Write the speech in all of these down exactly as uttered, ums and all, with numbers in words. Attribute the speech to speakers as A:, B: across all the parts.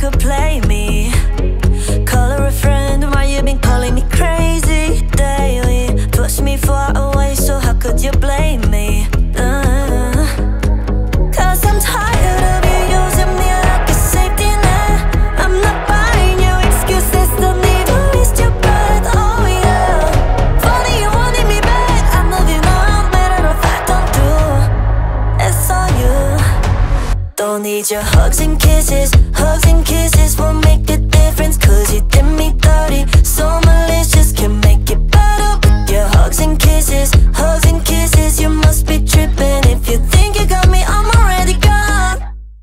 A: could play me. Call her a friend, why you been calling me crazy daily? Push me far away, so how could you blame me? uh, Cause I'm tired of you using me like a safety net. I'm not buying your excuses, don't need to waste your breath. Oh yeah, funny you wanted me back. I love you now, matter of fact don't do. It's all you. Don't need your hugs and kisses. Hugs and kisses won't make a difference, cause you did me dirty. So malicious, can make it better with your hugs and kisses. Hugs and kisses, you must be tripping if you think you got me, I'm already gone.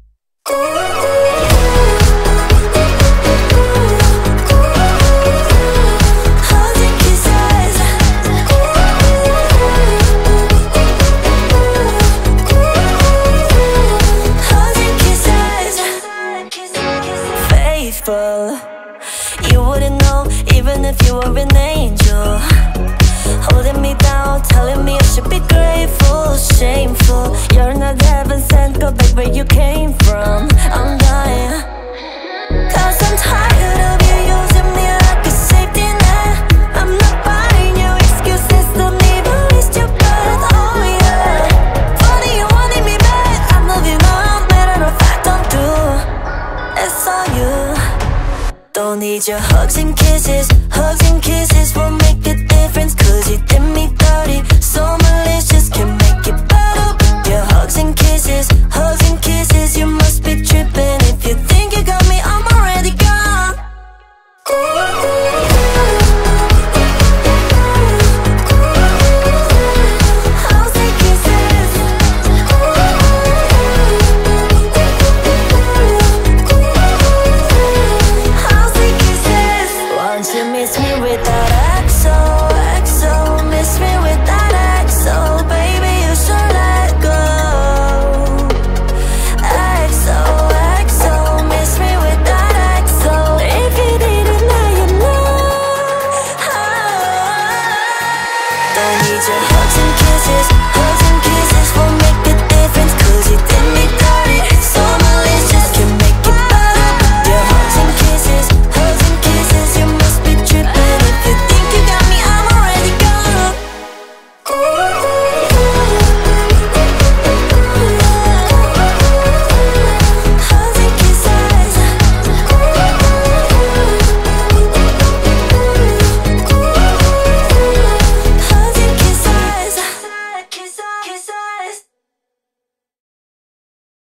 A: Hugs and kisses. Hugs and kisses. Faithful, you wouldn't know even if you were an angel. Holding me down, telling me I should be grateful. Shameful, you're not heaven sent, go back where you came from. I'm dying, cause I'm tired of you using me like a safety net. I'm not buying your excuses, don't need to waste your breath. Oh yeah, funny you wanted me back. I love you now, matter of fact don't do. It's all you. Don't need your hugs and kisses. Hugs and kisses won't make a difference, cause you did me dirty. So malicious, can make it better with your hugs and kisses. Hugs